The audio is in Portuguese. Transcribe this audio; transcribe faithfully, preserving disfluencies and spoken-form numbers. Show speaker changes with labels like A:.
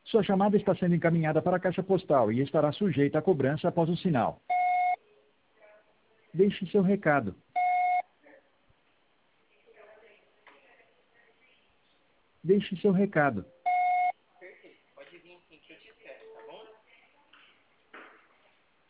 A: Sua chamada está sendo encaminhada para a caixa postal e estará sujeita a cobrança após o sinal. Deixe seu recado. Deixe seu recado.